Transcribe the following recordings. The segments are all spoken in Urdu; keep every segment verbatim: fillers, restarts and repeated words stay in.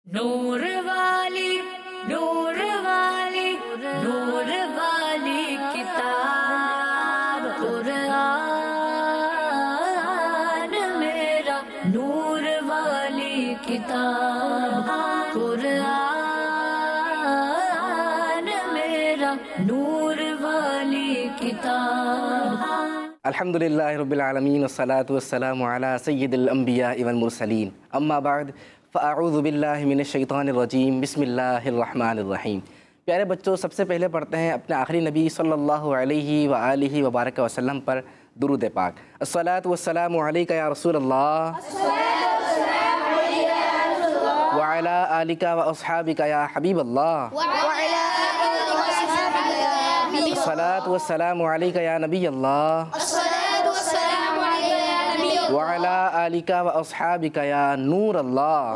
نور والی نور والی نور والی کتاب قرآن میرا نور والی کتاب قرآن میرا نور والی کتاب. الحمدللہ رب العالمین والصلاة والسلام علی سید الانبیاء والمرسلین اما بعد فاعوذ باللہ من الشیطان الرجیم بسم اللہ الرحمن الرحیم. پیارے بچوں، سب سے پہلے پڑھتے ہیں اپنے آخری نبی صلی اللہ علیہ وآلہ وبارک وسلم پر درود پاک. الصلاة والسلام علیکہ یا رسول اللہ وعلی آلکہ واصحابکہ یا حبیب اللہ. الصلاة والسلام علیکہ یا نبی اللہ وعلی آلکہ واصحابکہ یا نور اللہ.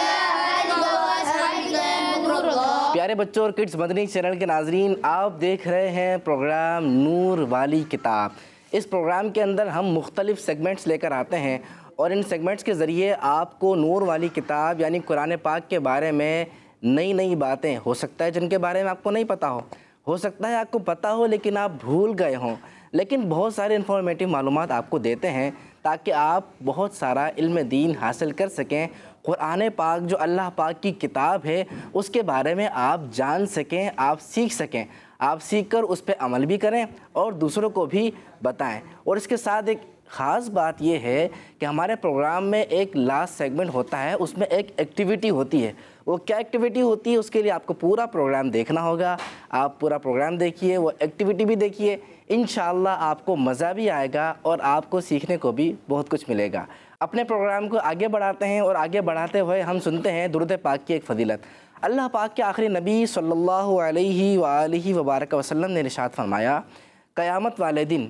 پیارے بچوں اور کڈز مدنی چینل کے ناظرین، آپ دیکھ رہے ہیں پروگرام نور والی کتاب. اس پروگرام کے اندر ہم مختلف سیگمنٹس لے کر آتے ہیں اور ان سیگمنٹس کے ذریعے آپ کو نور والی کتاب یعنی قرآن پاک کے بارے میں نئی نئی باتیں ہو سکتا ہے جن کے بارے میں آپ کو نہیں پتہ ہو ہو سکتا ہے آپ کو پتہ ہو لیکن آپ بھول گئے ہوں، لیکن بہت سارے انفارمیٹیو معلومات آپ کو دیتے ہیں تاکہ آپ بہت سارا علم دین حاصل کر سکیں. قرآن پاک جو اللہ پاک کی کتاب ہے اس کے بارے میں آپ جان سکیں، آپ سیکھ سکیں، آپ سیکھ کر اس پہ عمل بھی کریں اور دوسروں کو بھی بتائیں. اور اس کے ساتھ ایک خاص بات یہ ہے کہ ہمارے پروگرام میں ایک لاسٹ سیگمنٹ ہوتا ہے، اس میں ایک ایکٹیویٹی ہوتی ہے. وہ کیا ایکٹیویٹی ہوتی ہے اس کے لیے آپ کو پورا پروگرام دیکھنا ہوگا. آپ پورا پروگرام دیکھیے، وہ ایکٹیویٹی بھی دیکھیے، انشاءاللہ آپ کو مزہ بھی آئے گا اور آپ کو سیکھنے کو بھی بہت کچھ ملے گا. اپنے پروگرام کو آگے بڑھاتے ہیں اور آگے بڑھاتے ہوئے ہم سنتے ہیں درود پاک کی ایک فضیلت. اللہ پاک کے آخری نبی صلی اللہ علیہ وآلہ وبارک وسلم نے ارشاد فرمایا، قیامت والے دن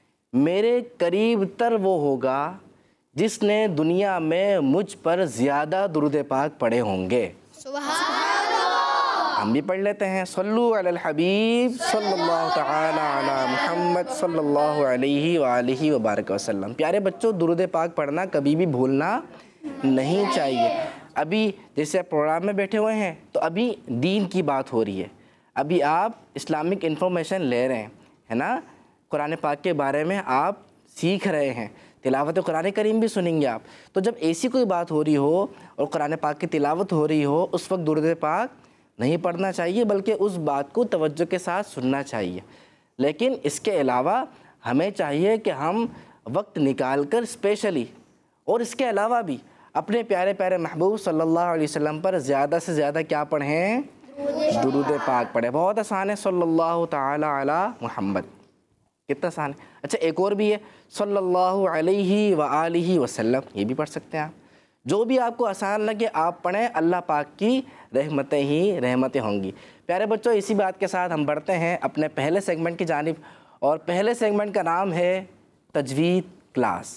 میرے قریب تر وہ ہوگا جس نے دنیا میں مجھ پر زیادہ درود پاک پڑھے ہوں گے. سبحان اللہ. ہم بھی پڑھ لیتے ہیں. صلو علی الحبیب صلی اللہ تعالی علی محمد صلی اللہ علیہ وآلہ وبارک وسلم. پیارے بچوں، درود پاک پڑھنا کبھی بھی بھولنا نہیں چاہیے. ابھی جیسے آپ پروگرام میں بیٹھے ہوئے ہیں تو ابھی دین کی بات ہو رہی ہے، ابھی آپ اسلامک انفارمیشن لے رہے ہیں، ہے نا. قرآن پاک کے بارے میں آپ سیکھ رہے ہیں، تلاوت قرآن کریم بھی سنیں گے آپ. تو جب ایسی کوئی بات ہو رہی ہو اور قرآن پاک کی تلاوت ہو رہی ہو اس وقت درود پاک نہیں پڑھنا چاہیے، بلکہ اس بات کو توجہ کے ساتھ سننا چاہیے. لیکن اس کے علاوہ ہمیں چاہیے کہ ہم وقت نکال کر اسپیشلی اور اس کے علاوہ بھی اپنے پیارے پیارے محبوب صلی اللہ علیہ وسلم پر زیادہ سے زیادہ کیا پڑھیں؟ درود پاک پڑھیں. بہت آسان ہے، صلی اللہ تعالی علی محمد. کتنا آسان ہے. اچھا ایک اور بھی ہے، صلی اللہ علیہ وآلہ وسلم، یہ بھی پڑھ سکتے ہیں آپ. جو بھی آپ کو آسان لگے آپ پڑھیں، اللہ پاک کی رحمتیں ہی رحمتیں ہوں گی. پیارے بچوں، اسی بات کے ساتھ ہم بڑھتے ہیں اپنے پہلے سیگمنٹ کی جانب، اور پہلے سیگمنٹ کا نام ہے تجوید کلاس.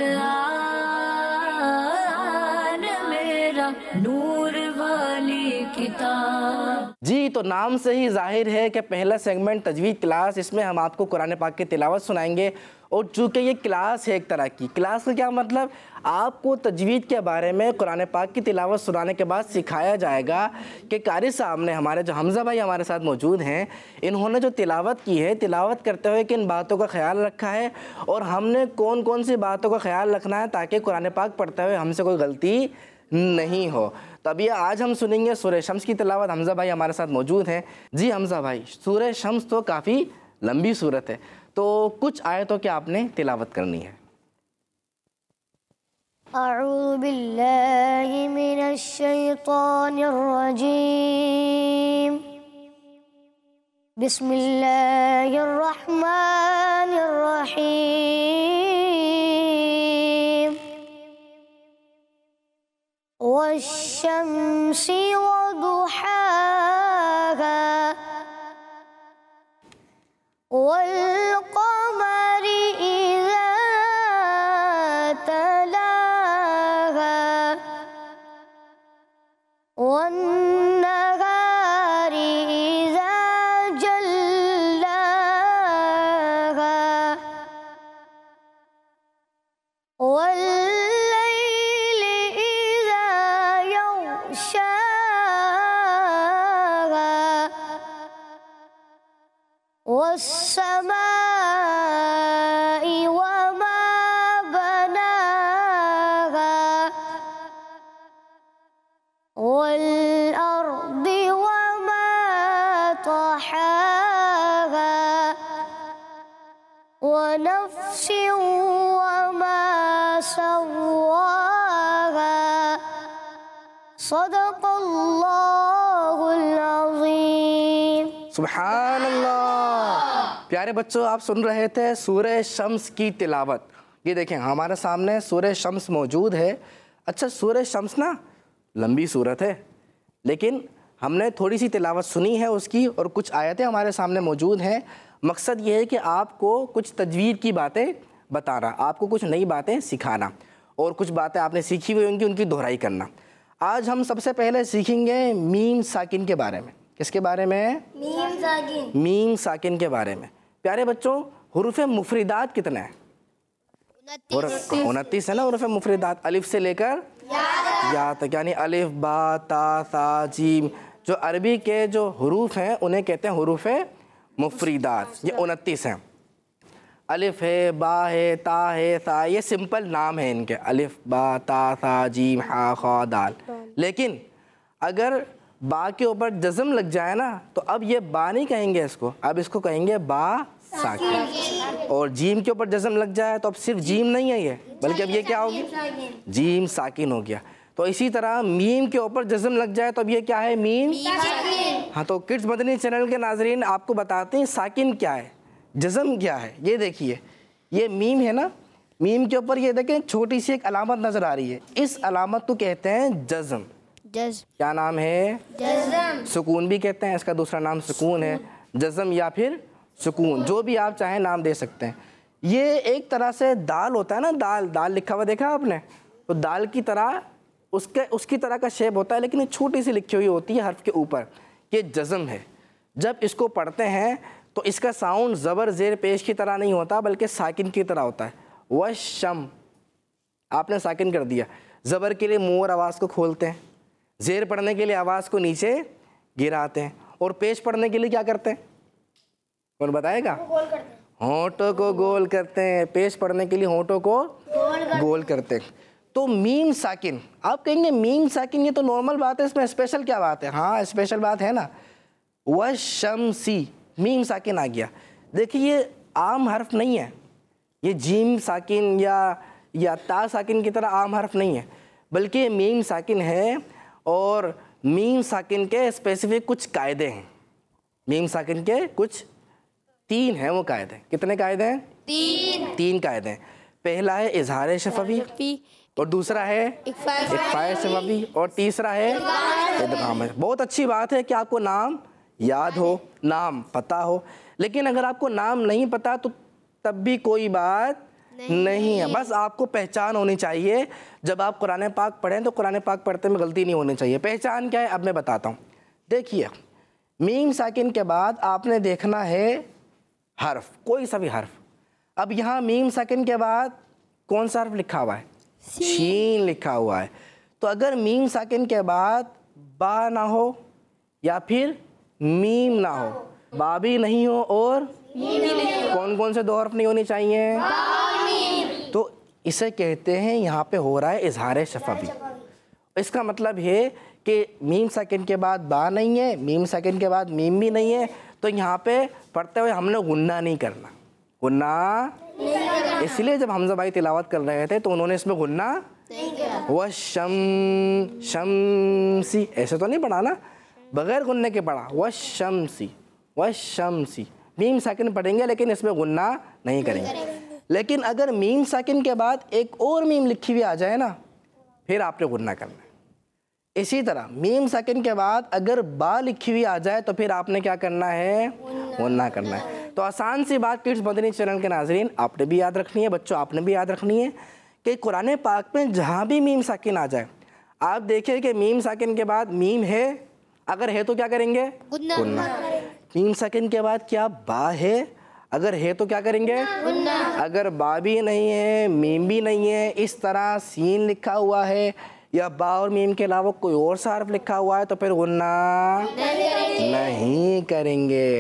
قرآن میرا نور والی کتاب. جی، تو نام سے ہی ظاہر ہے کہ پہلا سیگمنٹ تجوید کلاس، اس میں ہم آپ کو قرآن پاک کی تلاوت سنائیں گے. اور چونکہ یہ کلاس ہے ایک طرح کی، کلاس کا کیا مطلب؟ آپ کو تجوید کے بارے میں قرآن پاک کی تلاوت سنانے کے بعد سکھایا جائے گا کہ قاری صاحب نے، ہمارے جو حمزہ بھائی ہمارے ساتھ موجود ہیں، انہوں نے جو تلاوت کی ہے، تلاوت کرتے ہوئے کن باتوں کا خیال رکھا ہے اور ہم نے کون کون سی باتوں کا خیال رکھنا ہے تاکہ قرآن پاک پڑھتے ہوئے ہم سے کوئی غلطی نہیں ہو. تو ابھی آج ہم سنیں گے سورہ شمس کی تلاوت. حمزہ بھائی ہمارے ساتھ موجود ہیں. جی حمزہ بھائی، سورہ شمس تو کافی لمبی صورت ہے، تو کچھ آیتوں کی آپ نے تلاوت کرنی ہے. اعوذ باللہ من الشیطان الرجیم، بسم اللہ الرحمن الرحیم. والشمس وضحاها والقمر إذا تلاها والنهار إذا جلاها والليل إذا يغشاها والسماء وما بناها والأرض وما طحاها ونفس وما سواها صدق اللہ العظیم۔ سبحان اللہ۔ پیارے بچوں، آپ سن رہے تھے سورہ شمس کی تلاوت۔ یہ دیکھیں ہمارے سامنے سورہ شمس موجود ہے۔ اچھا، سورہ شمس نا لمبی سورت ہے، لیکن ہم نے تھوڑی سی تلاوت سنی ہے اس کی، اور کچھ آیتیں ہمارے سامنے موجود ہیں۔ مقصد یہ ہے کہ آپ کو کچھ تجوید کی باتیں بتانا، آپ کو کچھ نئی باتیں سکھانا، اور کچھ باتیں آپ نے سیکھی ہوئی ہوں گی ان کی دہرائی کرنا۔ آج ہم سب سے پہلے سیکھیں گے میم ساکن کے بارے میں۔ کس کے بارے میں؟ میم ساکن۔ میم ساکن کے بارے میں۔ پیارے بچوں، حروف مفردات کتنے ہیں؟ انتیس ہے نا حروف مفردات، الف سے لے کر یا تک، یعنی الف با تا ثا جیم۔ جو عربی کے جو حروف ہیں انہیں کہتے ہیں حروف مفردات۔ یہ انتیس ہیں۔ الف ہے، با ہے، تا ہے، ثا، یہ سمپل نام ہے ان کے، الف با تا ثا جیم ہا خا دال۔ لیکن اگر با کے اوپر جزم لگ جائے نا تو اب یہ با نہیں کہیں گے اس کو، اب اس کو کہیں گے با ساکن۔ اور جیم کے اوپر جزم لگ جائے تو اب صرف جیم نہیں ہے یہ، بلکہ اب یہ کیا ہوگی؟ جیم ساکن ہو گیا۔ تو اسی طرح میم کے اوپر جزم لگ جائے تو اب یہ کیا ہے؟ میم ساکن۔ ہاں، تو کڈس مدنی چینل کے ناظرین آپ کو بتاتے ہیں ساکن کیا ہے، جزم کیا ہے۔ یہ دیکھیے، یہ میم ہے نا، میم کے اوپر یہ دیکھیں چھوٹی سی ایک علامت نظر آ رہی ہے، اس علامت کو کہتے ہیں جزم۔ جزم کیا نام ہے؟ جزم۔ سکون بھی کہتے ہیں، اس کا دوسرا نام سکون ہے، جزم یا پھر سکون، جو بھی آپ چاہیں نام دے سکتے ہیں۔ یہ ایک طرح سے دال ہوتا ہے نا، دال دال لکھا ہوا دیکھا آپ نے، تو دال کی طرح اس کے اس کی طرح کا شیپ ہوتا ہے، لیکن یہ چھوٹی سی لکھی ہوئی ہوتی ہے حرف کے اوپر، یہ جزم ہے۔ جب اس کو پڑھتے ہیں تو اس کا ساؤنڈ زبر زیر پیش کی طرح نہیں ہوتا، بلکہ ساکن کی طرح ہوتا ہے۔ وشم، آپ نے ساکن کر دیا۔ زبر کے لیے منہ اور آواز کو کھولتے ہیں، زیر پڑھنے کے لیے آواز کو نیچے گراتے ہیں، اور پیش پڑھنے کے لیے کیا کرتے ہیں؟ کون بتائے گا؟ ہونٹوں کو گول کرتے ہیں، پیش پڑھنے کے لیے ہونٹوں کو گول کرتے ہیں۔ تو میم ساکن، آپ کہیں گے میم ساکن یہ تو نارمل بات ہے، اس میں اسپیشل کیا بات ہے؟ ہاں اسپیشل بات ہے نا، وشمسی، میم ساکن آ گیا۔ دیکھیے یہ عام حرف نہیں ہے، یہ جیم ساکن یا یا تا ساکن کی طرح عام حرف نہیں ہے، بلکہ یہ میم ساکن ہے، اور میم ساکن کے اسپیسیفک کچھ قاعدے ہیں۔ میم ساکن کے کچھ تین ہیں وہ قاعدے۔ کتنے قاعدے ہیں؟ تین تین قاعدے ہیں۔ پہلا ہے اظہار شفوی، اور دوسرا ہے اخفاء شفوی، اور تیسرا ہے ادغام۔ بہت اچھی بات ہے کہ آپ کو نام یاد ہو، نام پتہ ہو، لیکن اگر آپ کو نام نہیں پتہ تو تب بھی کوئی بات نہیں ہے، بس آپ کو پہچان ہونی چاہیے۔ جب آپ قرآن پاک پڑھیں تو قرآن پاک پڑھتے میں غلطی نہیں ہونی چاہیے۔ پہچان کیا ہے اب میں بتاتا ہوں۔ دیکھیے میم ساکن کے بعد آپ نے دیکھنا ہے حرف، کوئی سا بھی حرف۔ اب یہاں میم ساکن کے بعد کون سا حرف لکھا ہوا ہے؟ شین لکھا ہوا ہے۔ تو اگر میم ساکن کے بعد با نہ ہو یا پھر میم نہ ہو، با بھی نہیں ہو اور کون کون سے دو حرف نہیں ہونے چاہیے؟ تو اسے کہتے ہیں یہاں پہ ہو رہا ہے اظہار شفوی۔ اس کا مطلب ہے کہ میم ساکن کے بعد با نہیں ہے، میم ساکن کے بعد میم بھی نہیں ہے، تو یہاں پہ پڑھتے ہوئے ہم نے غنہ نہیں کرنا، غنہ اس لیے جب حمزہ بھائی تلاوت کر رہے تھے تو انہوں نے اس میں غنہ وشم شمسی ایسے تو نہیں پڑھا نا، بغیر غنہ کے پڑھا، وشمسی وشمسی۔ میم ساکن پڑھیں گے لیکن اس میں غنہ نہیں کریں گے۔ لیکن اگر میم ساکن کے بعد ایک اور میم لکھی ہوئی آ جائے نا، پھر آپ نے غنہ کرنا ہے۔ اسی طرح میم ساکن کے بعد اگر با لکھی ہوئی آ جائے تو پھر آپ نے کیا کرنا ہے؟ غنہ کرنا ہے۔ تو آسان سی بات کڈس مدنی چینل کے ناظرین آپ نے بھی یاد رکھنی ہے، بچوں آپ نے بھی یاد رکھنی ہے کہ قرآن پاک میں جہاں بھی میم ساکن آ جائے، آپ دیکھیں کہ میم ساکن کے بعد میم ہے، اگر ہے تو کیا کریں گے؟ غنہ۔ میم ساکن کے بعد کیا با ہے؟ اگر ہے تو کیا کریں گے؟ اگر با بھی نہیں ہے، میم بھی نہیں ہے، اس طرح سین لکھا ہوا ہے یا با اور میم کے علاوہ کوئی اور سا حرف لکھا ہوا ہے تو پھر غنہ نہیں کریں گے۔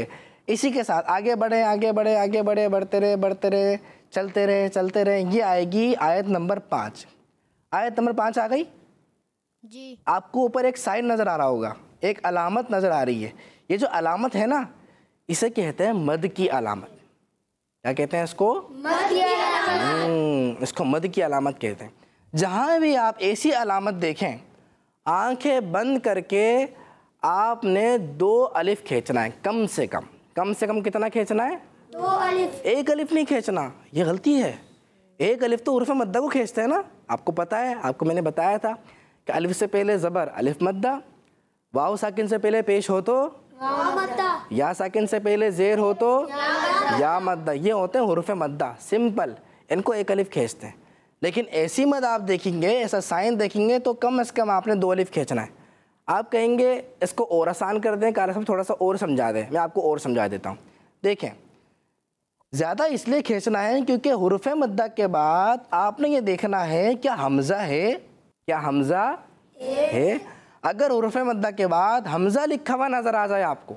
اسی کے ساتھ آگے بڑھیں آگے بڑھیں آگے بڑھے بڑھتے رہے بڑھتے رہے چلتے رہے چلتے رہے یہ آئے گی آیت نمبر پانچ. آیت نمبر پانچ آ گئی. جی. آپ کو اوپر ایک سائن نظر آ رہا ہوگا, ایک علامت نظر آ رہی ہے. یہ جو علامت ہے نا اسے کہتے ہیں مد کی علامت. کیا کہتے ہیں اس کو؟ مد کی علامت. اس کو مد کی علامت کہتے ہیں. جہاں بھی آپ ایسی علامت دیکھیں آنکھیں بند کر کے آپ نے دو الف کھینچنا ہے کم سے کم. کم سے کم کتنا کھینچنا ہے؟ دو الف. ایک الف نہیں کھینچنا, یہ غلطی ہے. ایک الف تو حرف مدہ کو کھینچتے ہیں نا, آپ کو پتہ ہے, آپ کو میں نے بتایا تھا کہ الف سے پہلے زبر الف مدہ, واو ساکن سے پہلے پیش ہو تو یا ساکن سے پہلے زیر ہو تو یا مدہ, یہ ہوتے ہیں حروف مدہ سمپل, ان کو ایک الف کھینچتے ہیں. لیکن ایسی مد آپ دیکھیں گے, ایسا سائن دیکھیں گے تو کم از کم آپ نے دو الف کھینچنا ہے. آپ کہیں گے اس کو اور آسان کر دیں, قاری صاحب تھوڑا سا اور سمجھا دیں. میں آپ کو اور سمجھا دیتا ہوں. دیکھیں زیادہ اس لیے کھینچنا ہے کیونکہ حروف مدہ کے بعد آپ نے یہ دیکھنا ہے کیا حمزہ ہے, کیا حمزہ ہے. اگر حروف مدہ کے بعد حمزہ لکھا ہوا نظر آ جائے آپ کو,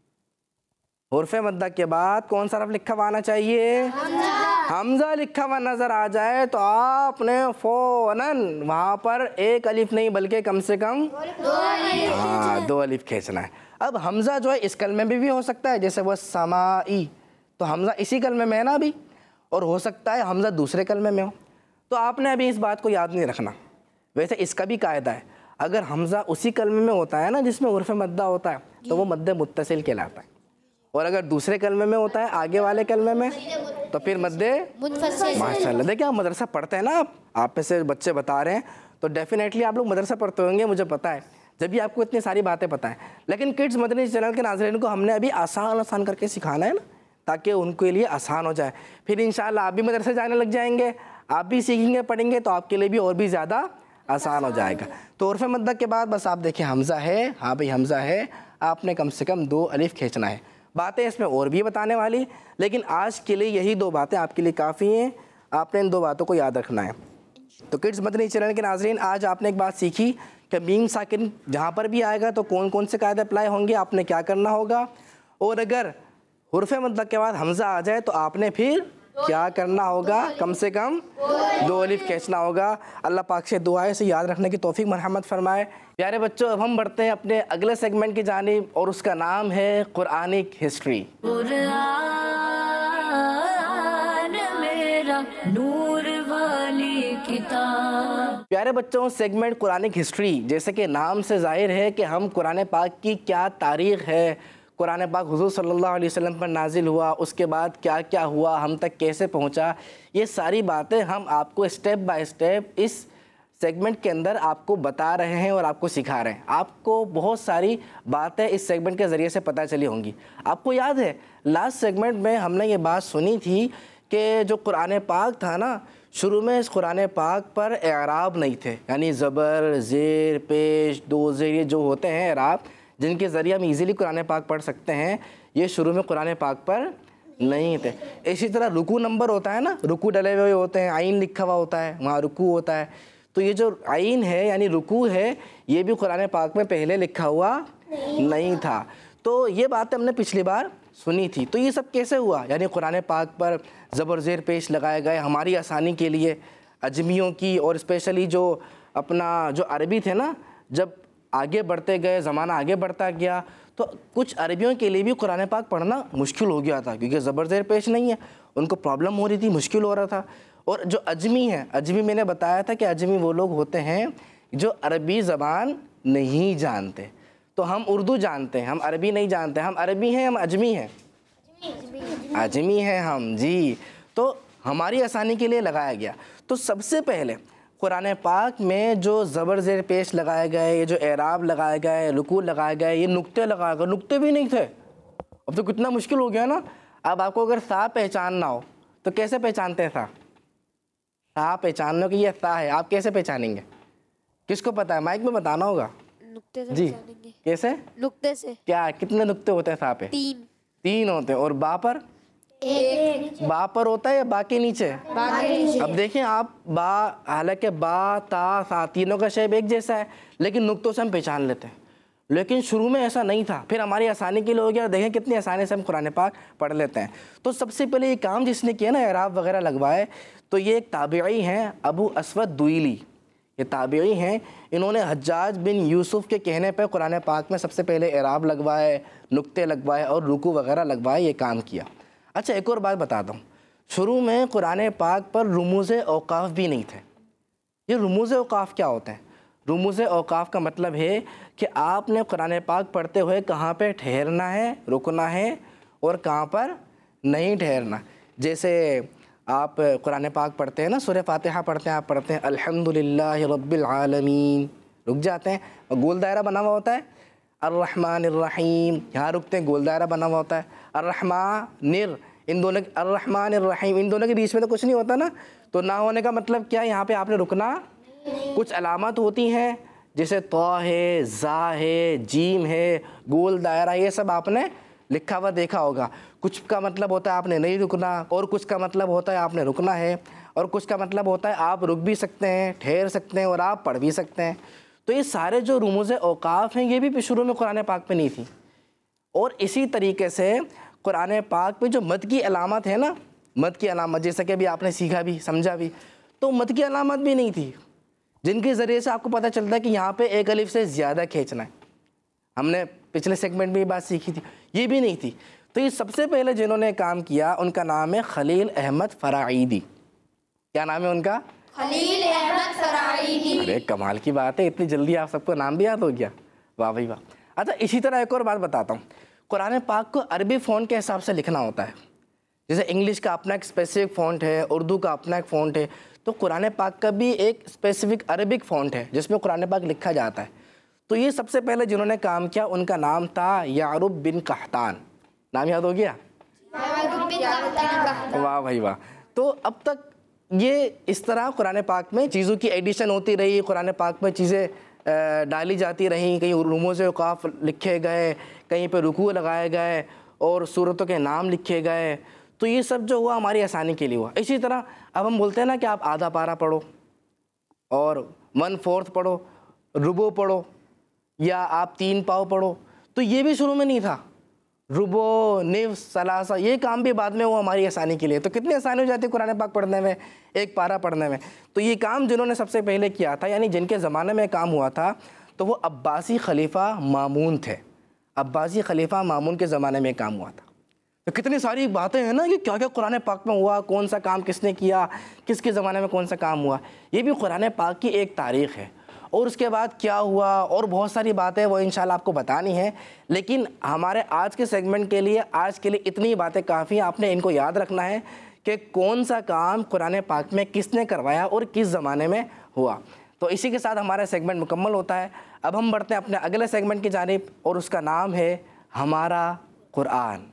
حروف مدہ کے بعد کون سا حرف لکھا ہوا آنا چاہیے؟ حمزہ لکھا ہوا نظر آ جائے تو آپ نے فوراً وہاں پر ایک الف نہیں بلکہ کم سے کم ہاں دو الف کھینچنا ہے. اب حمزہ جو ہے اس کلمے میں بھی ہو سکتا ہے, جیسے وہ سمائی, تو حمزہ اسی کلمے میں ہے نا ابھی, اور ہو سکتا ہے حمزہ دوسرے کلمے میں ہو. تو آپ نے ابھی اس بات کو یاد نہیں رکھنا. ویسے اس کا بھی قاعدہ ہے, اگر حمزہ اسی کلمے میں ہوتا ہے نا جس میں حرف مدہ ہوتا ہے تو وہ مد متصل کہلاتا ہے, اور اگر دوسرے کلمے میں ہوتا ہے آگے والے کلمے میں تو پھر مد منفصل. ماشاء اللہ. دیکھیں آپ مدرسہ پڑھتے ہیں نا, آپ آپ میں سے بچے بتا رہے ہیں تو ڈیفینیٹلی آپ لوگ مدرسہ پڑھتے ہوں گے, مجھے پتہ ہے, جب بھی آپ کو اتنی ساری باتیں پتہ ہیں. لیکن کڈز مدنی چینل کے ناظرین کو ہم نے ابھی آسان آسان کر کے سکھانا ہے نا, تاکہ ان کے لیے آسان ہو جائے. پھر انشاءاللہ آپ بھی مدرسے جانے لگ جائیں گے, آپ بھی سیکھیں گے پڑھیں گے تو آپ کے لیے بھی اور بھی زیادہ آسان ہو جائے گا. تو حرف مدہ کے بعد بس آپ دیکھیں حمزہ ہے, ہاں بھئی حمزہ ہے, آپ نے کم سے کم دو الف کھینچنا ہے. باتیں اس میں اور بھی بتانے والی, لیکن آج کے لیے یہی دو باتیں آپ کے لیے کافی ہیں. آپ نے ان دو باتوں کو یاد رکھنا ہے. تو کڈز مدنی چینل کے ناظرین آج آپ نے ایک بات سیکھی کہ میم ساکن جہاں پر بھی آئے گا تو کون کون سے قاعدے اپلائی ہوں گے, آپ نے کیا کرنا ہوگا, اور اگر حرف مدہ کے بعد حمزہ آ جائے تو آپ نے پھر کیا کرنا ہوگا, کم سے کم دو الف کھینچنا ہوگا. اللہ پاک سے دعا ہے سے یاد رکھنے کی توفیق مرحمت فرمائے. پیارے بچوں اب ہم بڑھتے ہیں اپنے اگلے سیگمنٹ کی جانب, اور اس کا نام ہے قرآنک ہسٹری. قرآن میرا نور والی کتاب. پیارے بچوں سیگمنٹ قرآنک ہسٹری, جیسے کہ نام سے ظاہر ہے کہ ہم قرآن پاک کی کیا تاریخ ہے, قرآن پاک حضور صلی اللہ علیہ وسلم پر نازل ہوا, اس کے بعد کیا کیا ہوا, ہم تک کیسے پہنچا, یہ ساری باتیں ہم آپ کو اسٹیپ بائی اسٹیپ اس سیگمنٹ کے اندر آپ کو بتا رہے ہیں اور آپ کو سکھا رہے ہیں. آپ کو بہت ساری باتیں اس سیگمنٹ کے ذریعے سے پتہ چلی ہوں گی. آپ کو یاد ہے لاسٹ سیگمنٹ میں ہم نے یہ بات سنی تھی کہ جو قرآن پاک تھا نا, شروع میں اس قرآن پاک پر اعراب نہیں تھے, یعنی زبر, زیر, پیش, دو زیر, یہ جو ہوتے ہیں اعراب جن کے ذریعے ہم ایزیلی قرآن پاک پڑھ سکتے ہیں, یہ شروع میں قرآن پاک پر نہیں تھے. اسی طرح رکوع نمبر ہوتا ہے نا, رکوع ڈلے ہوئے ہوتے ہیں, عین لکھا ہوا ہوتا ہے, وہاں رکوع ہوتا ہے. تو یہ جو عین ہے یعنی رکوع ہے, یہ بھی قرآن پاک میں پہلے لکھا ہوا نہیں تھا. تو یہ بات ہم نے پچھلی بار سنی تھی. تو یہ سب کیسے ہوا, یعنی قرآن پاک پر زبر زیر پیش لگائے گئے ہماری آسانی کے لیے, اجمیوں کی, اور اسپیشلی جو اپنا جو عربی تھے نا, جب آگے بڑھتے گئے, زمانہ آگے بڑھتا گیا تو کچھ عربیوں کے لیے بھی قرآن پاک پڑھنا مشکل ہو گیا تھا, کیونکہ زبر زیر پیش نہیں ہے, ان کو پرابلم ہو رہی تھی, مشکل ہو رہا تھا. اور جو اجمی ہیں, اجمی میں نے بتایا تھا کہ اجمی وہ لوگ ہوتے ہیں جو عربی زبان نہیں جانتے. تو ہم اردو جانتے ہیں, ہم عربی نہیں جانتے, ہم عربی ہیں, ہم اجمی ہیں, اجمی ہیں ہم جی. تو ہماری آسانی کے لیے لگایا گیا. تو سب سے پہلے قرآن پاک میں جو زبر زیر پیش لگائے گئے, یہ جو اعراب لگائے گئے, رکوع لگائے گئے, یہ نقطے لگائے گئے, نقطے بھی نہیں تھے. اب تو کتنا مشکل ہو گیا نا. اب آپ کو اگر سا پہچاننا ہو تو کیسے پہچانتے ہیں سا, سا پہچاننا کہ یہ سا ہے, آپ کیسے پہچانیں گے, کس کو پتہ ہے, مائک میں بتانا ہوگا. نقطے سے جی پہچانیں گے. کیسے, نقطے سے. کیا کتنے نقطے ہوتے ہیں سا پہ؟ تین. تین ہوتے ہیں. اور با پر, ایک. با پر ہوتا ہے یا با کے نیچے؟ باقی. اب دیکھیں آپ, با حالانکہ با تا سا تینوں کا شیپ ایک جیسا ہے, لیکن نقطوں سے ہم پہچان لیتے ہیں. لیکن شروع میں ایسا نہیں تھا. پھر ہماری آسانی کے لیے ہو گیا. دیکھیں کتنی آسانی سے ہم قرآن پاک پڑھ لیتے ہیں. تو سب سے پہلے یہ کام جس نے کیا نا اعراب وغیرہ لگوائے, تو یہ ایک تابعی ہیں ابو اسود دوئلی. یہ تابعی ہیں, انہوں نے حجاج بن یوسف کے کہنے پہ قرآن پاک میں سب سے پہلے اعراب لگوائے, نقطے لگوائے اور رکوع وغیرہ لگوائے, یہ کام کیا. اچھا ایک اور بات بتاتا ہوں, شروع میں قرآن پاک پر رموز اوقاف بھی نہیں تھے. یہ رموز اوقاف کیا ہوتے ہیں؟ رموز اوقاف کا مطلب ہے کہ آپ نے قرآن پاک پڑھتے ہوئے کہاں پہ ٹھہرنا ہے, رکنا ہے, اور کہاں پر نہیں ٹھہرنا. جیسے آپ قرآن پاک پڑھتے ہیں نا, سورہ فاتحہ پڑھتے ہیں, آپ پڑھتے ہیں الحمدللہ رب العالمین, رک جاتے ہیں, اور گول دائرہ بنا ہوا ہوتا ہے. الرحمن الرحیم, یہاں رکتے ہیں, گول دائرہ بنا ہوا ہوتا ہے. الرحمن نر, ان دونوں الرحمن الرحیم, ان دونوں کے بیچ میں تو کچھ نہیں ہوتا نا. تو نہ ہونے کا مطلب کیا, یہاں پہ آپ نے رکنا. کچھ علامات ہوتی ہیں جیسے تو ہے, زا ہے, جیم ہے, گول دائرہ, یہ سب آپ نے لکھا ہوا دیکھا ہوگا. کچھ کا مطلب ہوتا ہے آپ نے نہیں رکنا, اور کچھ کا مطلب ہوتا ہے آپ نے رکنا ہے, اور کچھ کا مطلب ہوتا ہے آپ رک بھی سکتے ہیں, ٹھہر سکتے ہیں, اور آپ پڑھ بھی سکتے ہیں. تو یہ سارے جو رموز اوقاف ہیں یہ بھی شروع میں قرآن پاک پہ نہیں تھی. اور اسی طریقے سے قرآن پاک پہ جو مد کی علامت ہے نا, مد کی علامت جیسا کہ ابھی آپ نے سیکھا بھی سمجھا بھی, تو مد کی علامت بھی نہیں تھی جن کے ذریعے سے آپ کو پتہ چلتا ہے کہ یہاں پہ ایک الف سے زیادہ کھینچنا ہے. ہم نے پچھلے سیگمنٹ میں یہ بات سیکھی تھی, یہ بھی نہیں تھی. تو یہ سب سے پہلے جنہوں نے کام کیا ان کا نام ہے خلیل احمد فرعیدی. کیا نام ہے ان کا؟ خلیل احمد فرعیدی. ارے کمال کی بات ہے, اتنی جلدی آپ سب کو نام بھی یاد ہو گیا, واہ بھائی واہ. اچھا اسی طرح ایک اور بات بتاتا ہوں, قرآن پاک کو عربی فونٹ کے حساب سے لکھنا ہوتا ہے. جیسے انگلش کا اپنا ایک اسپیسیفک فونٹ ہے, اردو کا اپنا ایک فونٹ ہے, تو قرآن پاک کا بھی ایک اسپیسیفک عربک فونٹ ہے جس میں قرآن پاک لکھا جاتا ہے. تو یہ سب سے پہلے جنہوں نے کام کیا ان کا نام تھا یعرب بن قحطان. نام یاد ہو گیا؟ واہ بھائی واہ. تو اب تک یہ اس طرح قرآن پاک میں چیزوں کی ایڈیشن ہوتی رہی, قرآن پاک میں چیزیں ڈالی جاتی رہیں, کہیں رموز اوقاف لکھے گئے, کہیں پہ رکوع لگائے گئے, اور صورتوں کے نام لکھے گئے. تو یہ سب جو ہوا ہماری آسانی کے لیے ہوا. اسی طرح اب ہم بولتے ہیں نا کہ آپ آدھا پارہ پڑھو, اور ون فورتھ پڑھو, ربو پڑھو, یا آپ تین پاؤ پڑھو. تو یہ بھی شروع میں نہیں تھا. ربو, نصف, ثلاثہ, یہ کام بھی بعد میں ہوا ہماری آسانی کے لیے. تو کتنی آسانی ہو جاتی ہے قرآن پاک پڑھنے میں, ایک پارہ پڑھنے میں. تو یہ کام جنہوں نے سب سے پہلے کیا تھا, یعنی جن کے زمانے میں کام ہوا تھا, تو وہ عباسی خلیفہ مامون تھے. عباسی خلیفہ مامون کے زمانے میں کام ہوا تھا. تو کتنی ساری باتیں ہیں نا کہ کیا کیا قرآن پاک میں ہوا, کون سا کام کس نے کیا, کس کے زمانے میں کون سا کام ہوا. یہ بھی قرآن پاک کی ایک تاریخ ہے. اور اس کے بعد کیا ہوا اور بہت ساری باتیں وہ انشاءاللہ آپ کو بتانی ہیں. لیکن ہمارے آج کے سیگمنٹ کے لیے آج کے لیے اتنی باتیں کافی ہیں. آپ نے ان کو یاد رکھنا ہے کہ کون سا کام قرآن پاک میں کس نے کروایا اور کس زمانے میں ہوا. تو اسی کے ساتھ ہمارا سیگمنٹ مکمل ہوتا ہے. اب ہم بڑھتے ہیں اپنے اگلے سیگمنٹ کی جانب, اور اس کا نام ہے ہمارا قرآن.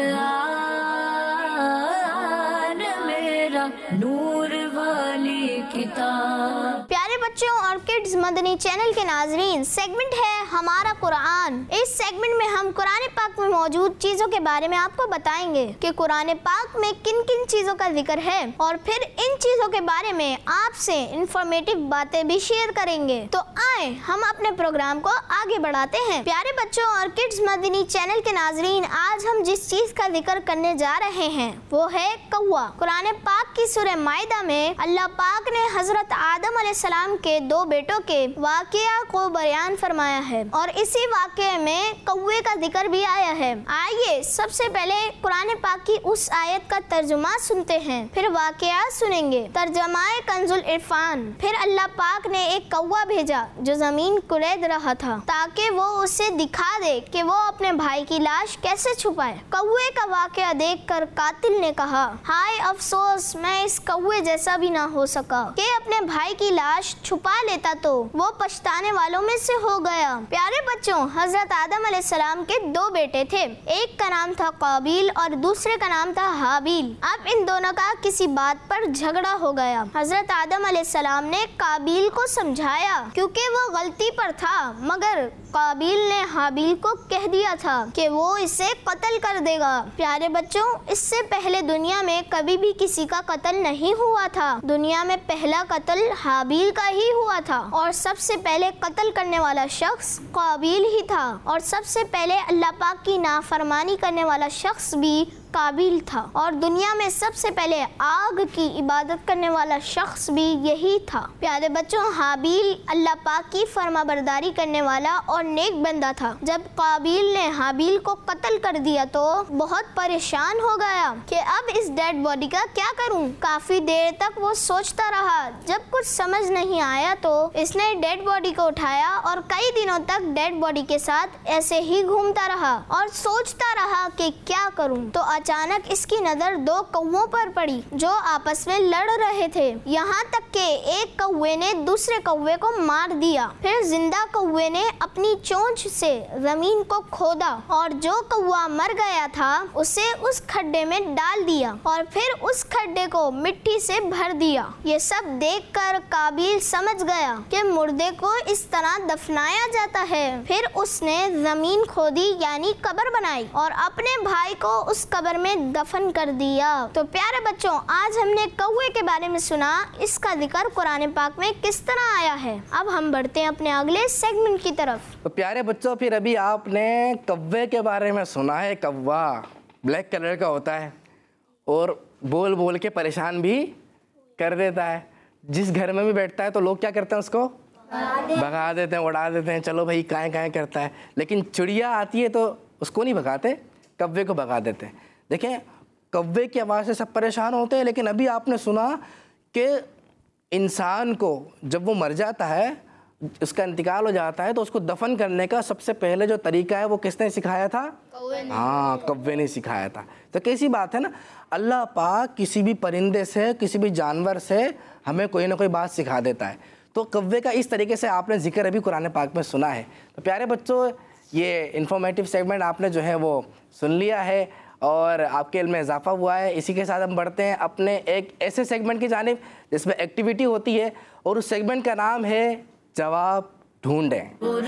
قرآن میرا نور والی کتاب. پیارے بچوں اور کڈز مدنی چینل کے ناظرین, سیگمنٹ ہے ہمارا قرآن. اس سیگمنٹ میں ہم قرآن پاک میں موجود چیزوں کے بارے میں آپ کو بتائیں گے کہ قرآن پاک میں کن کن چیزوں کا ذکر ہے, اور پھر ان چیزوں کے بارے میں آپ سے انفارمیٹیو باتیں بھی شیئر کریں گے. تو آئیں ہم اپنے پروگرام کو آگے بڑھاتے ہیں. پیارے بچوں اور کڈز مدنی چینل کے ناظرین, آج ہم جس چیز کا ذکر کرنے جا رہے ہیں وہ ہے کوا. قرآن پاک کی سورہ مائدہ میں اللہ پاک نے حضرت آدم علیہ السلام کے دو بیٹوں کے واقعہ کو بیان فرمایا ہے, اور اسی واقعے میں کوے کا ذکر بھی آیا ہے. آئیے سب سے پہلے قرآن پاک کی اس آیت کا ترجمہ سنتے ہیں, پھر واقعہ سنیں گے. ترجمہ کنز العرفان. پھر اللہ پاک نے ایک کوا بھیجا جو زمین کلید رہا تھا تاکہ وہ اسے دکھا دے کہ وہ اپنے بھائی کی لاش کیسے چھپائے. کوے کا واقعہ دیکھ کر قاتل نے کہا, ہائے افسوس, میں اس کوے جیسا بھی نہ ہو سکا کہ اپنے بھائی کی لاش چھپا لیتا تو وہ پچھتانے والوں میں سے ہو گیا. پیارے بچوں, حضرت آدم علیہ السلام کے دو بیٹے تھے, ایک کا نام تھا قابیل اور دوسرے کا نام تھا حابیل. اب ان دونوں کا کسی بات پر جھگڑا ہو گیا. حضرت آدم علیہ السلام نے قابیل کو سمجھایا کیونکہ وہ غلطی پر تھا, مگر قابیل نے حابیل کو کہہ دیا تھا کہ وہ اسے قتل کر دے گا. پیارے بچوں, اس سے پہلے دنیا میں کبھی بھی کسی کا قتل نہیں ہوا تھا. دنیا میں پہلا قتل حابیل کا ہی ہوا تھا, اور سب سے پہلے قتل کرنے والا شخص قابیل ہی تھا، اور سب سے پہلے اللہ پاک کی نافرمانی کرنے والا شخص بھی قابیل تھا، اور دنیا میں سب سے پہلے آگ کی عبادت کرنے والا شخص بھی یہی تھا۔ پیارے بچوں، حابیل اللہ پاک کی فرما برداری کرنے والا اور نیک بندہ تھا۔ جب قابیل نے حابیل کو قتل کر دیا تو بہت پریشان ہو گیا کہ اب اس ڈیڈ باڈی کا کیا کروں۔ کافی دیر تک وہ سوچتا رہا، جب کچھ سمجھ نہیں آیا تو اس نے ڈیڈ باڈی کو اٹھایا اور کئی دنوں تک ڈیڈ باڈی کے ساتھ ایسے ہی گھومتا رہا اور سوچتا رہا کہ کیا کروں۔ تو اچانک اس کی نظر دو کووں پر پڑی جو آپس میں لڑ رہے تھے، یہاں تک کہ ایک کوے نے دوسرے کوے کو مار دیا۔ پھر زندہ کوے نے اپنی چونچ سے زمین کو کھودا اور جو کوا مر گیا تھا اسے اس کھڈے میں ڈال دیا اور پھر اس کھڈے کو مٹی سے بھر دیا۔ یہ سب دیکھ کر قابیل سمجھ گیا کہ مردے کو اس طرح دفنایا جاتا ہے۔ پھر اس نے زمین کھودی یعنی قبر بنائی اور اپنے بھائی کو اس قبر میں دفن کر دیا۔ تو پیارے بچوں، آج ہم نے کوے کے بارے میں سنا، اس کا ذکر قرآن پاک میں کس طرح آیا ہے۔ اب ہم بڑھتے ہیں اپنے اگلے سیگمنٹ کی طرف۔ تو پیارے بچوں، پھر ابھی آپ نے کوے کے بارے میں سنا ہے۔ کوا بلیک کلر کا ہوتا ہے اور بول بول کے پریشان بھی کر دیتا ہے۔ جس گھر میں بھی بیٹھتا ہے تو لوگ کیا کرتے ہیں، اس کو بھگا دیتے ہیں، اڑا دیتے ہیں، چلو بھائی کائیں کائیں کرتا ہے۔ لیکن چڑیا آتی ہے تو اس کو نہیں بھگاتے، کوے کو بھگا دیتے ہیں۔ دیکھیں، کوے کی آواز سے سب پریشان ہوتے ہیں، لیکن ابھی آپ نے سنا کہ انسان کو جب وہ مر جاتا ہے، اس کا انتقال ہو جاتا ہے، تو اس کو دفن کرنے کا سب سے پہلے جو طریقہ ہے وہ کس نے سکھایا تھا؟ ہاں، کوے نے سکھایا تھا۔ تو کیسی بات ہے نا، اللہ پاک کسی بھی پرندے سے، کسی بھی جانور سے ہمیں کوئی نہ کوئی بات سکھا دیتا ہے۔ تو کوے کا اس طریقے سے آپ نے ذکر ابھی قرآن پاک میں سنا ہے۔ تو پیارے بچوں، یہ انفارمیٹیو سیگمنٹ آپ نے جو ہے وہ سن لیا ہے اور آپ کے علم میں اضافہ ہوا ہے۔ اسی کے ساتھ ہم بڑھتے ہیں اپنے ایک ایسے سیگمنٹ کی جانب جس میں ایکٹیویٹی ہوتی ہے، اور اس سیگمنٹ کا نام ہے جواب ڈھونڈیں۔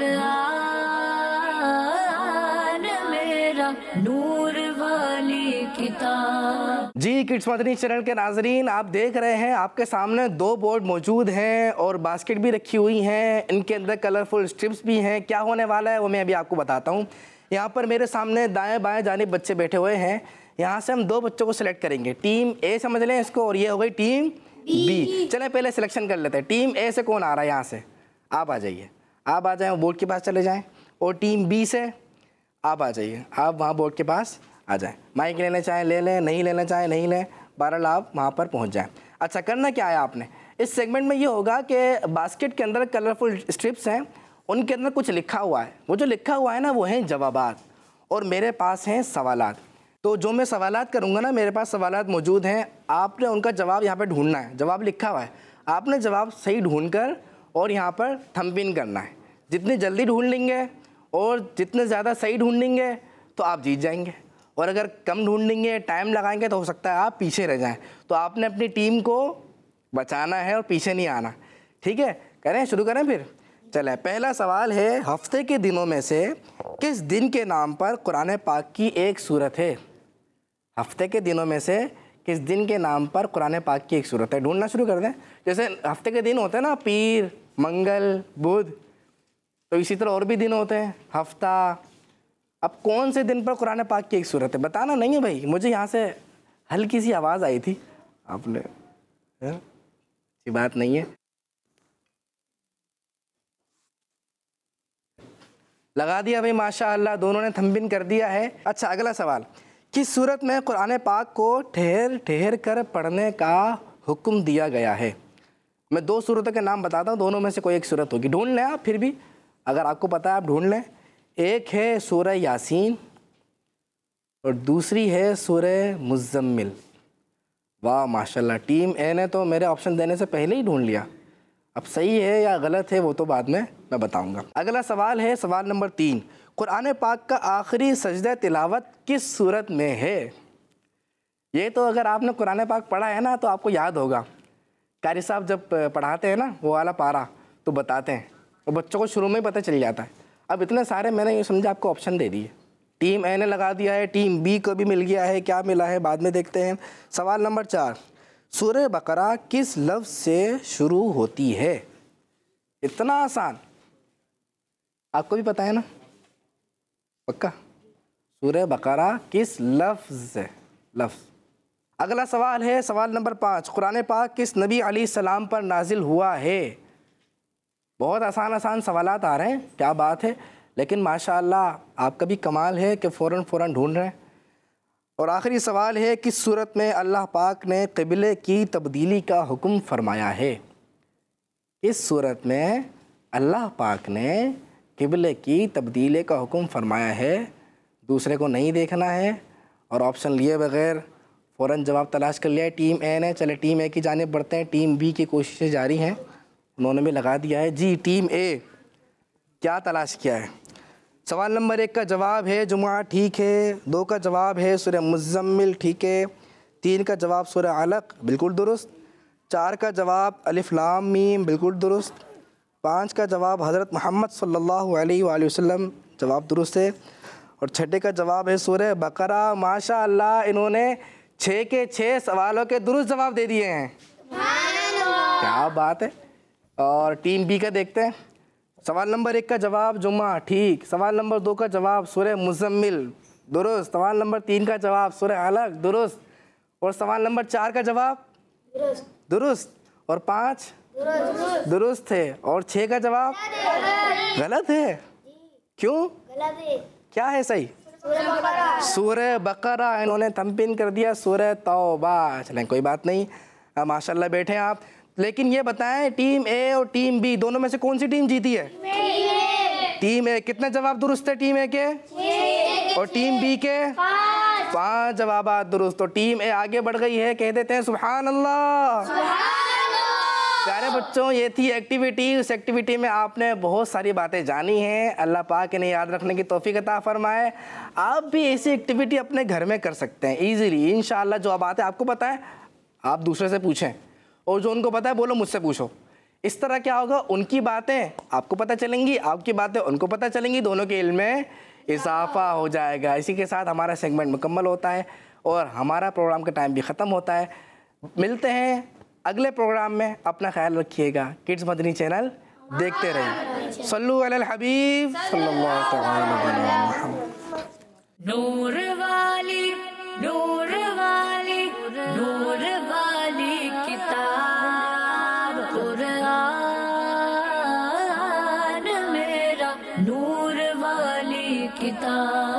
قرآن میرا نور والی کتاب۔ جی کڈس مدنی چینل کے ناظرین، آپ دیکھ رہے ہیں آپ کے سامنے دو بورڈ موجود ہیں اور باسکٹ بھی رکھی ہوئی ہیں، ان کے اندر کلرفل اسٹرپس بھی ہیں۔ کیا ہونے والا ہے وہ میں ابھی آپ کو بتاتا ہوں۔ یہاں پر میرے سامنے دائیں بائیں جانب بچے بیٹھے ہوئے ہیں، یہاں سے ہم دو بچوں کو سلیکٹ کریں گے۔ ٹیم اے سمجھ لیں اس کو، اور یہ ہو گئی ٹیم بی۔ چلیں پہلے سلیکشن کر لیتے ہیں۔ ٹیم اے سے کون آ رہا ہے؟ یہاں سے آپ آ جائیے، آپ آ جائیں بورڈ کے پاس چلے جائیں، اور ٹیم بی سے آپ آ جائیے، آپ وہاں بورڈ کے پاس آ جائیں۔ مائک لینا چاہیں لے لیں، نہیں لینا چاہیں نہیں لیں، بہرحال آپ وہاں پر پہنچ جائیں۔ اچھا، کرنا کیا ہے آپ نے اس سیگمنٹ میں؟ یہ ہوگا کہ باسکٹ کے اندر کلرفل اسٹرپس ہیں، ان کے اندر کچھ لکھا ہوا ہے، وہ جو لکھا ہوا ہے نا وہ ہیں جوابات، اور میرے پاس ہیں سوالات۔ تو جو میں سوالات کروں گا نا، میرے پاس سوالات موجود ہیں، آپ نے ان کا جواب یہاں پہ ڈھونڈنا ہے۔ جواب لکھا ہوا ہے، آپ نے جواب صحیح ڈھونڈ کر اور یہاں پر تھم پن کرنا ہے۔ جتنی جلدی ڈھونڈ لیں گے اور جتنے زیادہ صحیح ڈھونڈیں گے تو آپ جیت جائیں گے، اور اگر کم ڈھونڈیں گے، ٹائم لگائیں گے، تو ہو سکتا ہے آپ پیچھے رہ جائیں۔ تو آپ نے اپنی ٹیم کو بچانا ہے اور پیچھے نہیں آنا، ٹھیک ہے؟ کریں، شروع کریں پھر؟ چلیں، پہلا سوال ہے، ہفتے کے دنوں میں سے کس دن کے نام پر قرآن پاک کی ایک سورت ہے؟ ہفتے کے دنوں میں سے کس دن کے نام پر قرآن پاک کی ایک سورت ہے؟ ڈھونڈنا شروع کر دیں۔ جیسے ہفتے کے دن ہوتے ہیں نا، پیر، منگل، بدھ، تو اسی طرح اور بھی دن ہوتے ہیں، ہفتہ۔ اب کون سے دن پر قرآن پاک کی ایک سورت ہے؟ بتانا نہیں ہے بھائی، مجھے یہاں سے ہلکی سی آواز آئی تھی، آپ نے اچھی بات نہیں ہے، لگا دیا بھائی، ماشاء اللہ، دونوں نے تھم پن کر دیا ہے۔ اچھا، اگلا سوال، کس صورت میں قرآن پاک کو ٹھہر ٹھہر کر پڑھنے کا حکم دیا گیا ہے؟ میں دو صورتوں کے نام بتاتا ہوں، دونوں میں سے کوئی ایک صورت ہوگی، ڈھونڈ لیں آپ، پھر بھی اگر آپ کو پتہ ہے آپ ڈھونڈ لیں۔ ایک ہے سورہ یاسین اور دوسری ہے سورہ مزمل۔ واہ ماشاء اللہ، ٹیم اے نے تو میرے آپشن دینے سے پہلے ہی ڈھونڈ لیا۔ اب صحیح ہے یا غلط ہے وہ تو بعد میں میں بتاؤں گا۔ اگلا سوال ہے، سوال نمبر تین، قرآن پاک کا آخری سجدہ تلاوت کس صورت میں ہے؟ یہ تو اگر آپ نے قرآن پاک پڑھا ہے نا تو آپ کو یاد ہوگا، قاری صاحب جب پڑھاتے ہیں نا وہ والا پارا تو بتاتے ہیں، اور بچوں کو شروع میں ہی پتہ چل جاتا ہے۔ اب اتنے سارے میں نے یہ سمجھا آپ کو آپشن دے دیے، ٹیم اے نے لگا دیا ہے، ٹیم بی کو بھی مل گیا ہے، کیا ملا ہے بعد میں دیکھتے ہیں۔ سوال نمبر چار، سورہ بقرہ کس لفظ سے شروع ہوتی ہے؟ اتنا آسان, آپ کو بھی پتہ ہے نا پکا. سورہ بقرہ کس لفظ سے؟ لفظ. اگلا سوال ہے سوال نمبر پانچ, قرآن پاک کس نبی علیہ السلام پر نازل ہوا ہے؟ بہت آسان آسان سوالات آ رہے ہیں, کیا بات ہے, لیکن ماشاءاللہ آپ کا بھی کمال ہے کہ فوراً فوراً ڈھونڈ رہے ہیں. اور آخری سوال ہے, کس صورت میں اللہ پاک نے قبلے کی تبدیلی کا حکم فرمایا ہے؟ کس صورت میں اللہ پاک نے قبلے کی تبدیلی کا حکم فرمایا ہے؟ دوسرے کو نہیں دیکھنا ہے اور آپشن لیے بغیر فوراً جواب تلاش کر لیا ہے. ٹیم اے نے, چلے ٹیم اے کی جانب بڑھتے ہیں, ٹیم بی کی کوششیں جاری ہیں, انہوں نے بھی لگا دیا ہے. جی ٹیم اے کیا تلاش کیا ہے؟ سوال نمبر ایک کا جواب ہے جمعہ, ٹھیک ہے. دو کا جواب ہے سورہ مزمل, ٹھیک ہے. تین کا جواب سورہ علق, بالکل درست. چار کا جواب الف لام میم, بالکل درست. پانچ کا جواب حضرت محمد صلی اللہ علیہ وآلہ وسلم, جواب درست ہے. اور چھٹے کا جواب ہے سورہ بقرہ. ماشاء اللہ انہوں نے چھ کے چھ سوالوں کے درست جواب دے دیے ہیں, کیا بات ہے. اور ٹیم بی کا دیکھتے ہیں. سوال نمبر ایک کا جواب جمعہ, ٹھیک. سوال نمبر دو کا جواب سورہ مزمل, درست. سوال نمبر تین کا جواب سورہ علق, درست. اور سوال نمبر چار کا جواب درست. اور پانچ درست ہے. اور چھ کا جواب غلط ہے. کیوں, کیا ہے صحیح؟ سورہ بقرہ. انہوں نے تمپن کر دیا سورہ توبہ. چلیں کوئی بات نہیں, ماشاءاللہ بیٹھے آپ. لیکن یہ بتائیں ٹیم اے اور ٹیم بی دونوں میں سے کون سی ٹیم جیتی ہے؟ Team A. کتنے جواب درست ہے ٹیم اے کے؟ اور ٹیم بی کے پانچ جوابات درست. تو ٹیم اے آگے بڑھ گئی ہے, کہہ دیتے ہیں سبحان اللہ. پیارے بچوں, یہ تھی ایکٹیویٹی. اس ایکٹیویٹی میں آپ نے بہت ساری باتیں جانی ہیں. اللہ پاک انہیں یاد رکھنے کی توفیق عطا فرمائے. آپ بھی ایسی ایکٹیویٹی اپنے گھر میں کر سکتے ہیں ایزیلی انشاءاللہ. جو باتیں آپ کو پتہ ہے آپ دوسرے سے پوچھیں, اور جو ان کو پتہ ہے بولو مجھ سے پوچھو. اس طرح کیا ہوگا, ان کی باتیں آپ کو پتہ چلیں گی, آپ کی باتیں ان کو پتہ چلیں گی, دونوں کے علم میں اضافہ ہو جائے گا. اسی کے ساتھ ہمارا سیگمنٹ مکمل ہوتا ہے اور ہمارا پروگرام کا ٹائم بھی ختم ہوتا ہے. ملتے ہیں اگلے پروگرام میں. اپنا خیال رکھیے گا. کڈز مدنی چینل دیکھتے رہیے. صلو علی الحبیب صلی اللہ تعالی علیہ وسلم. نور والی نور والی نور والی کتاب قرآن میرا نور والی کتاب.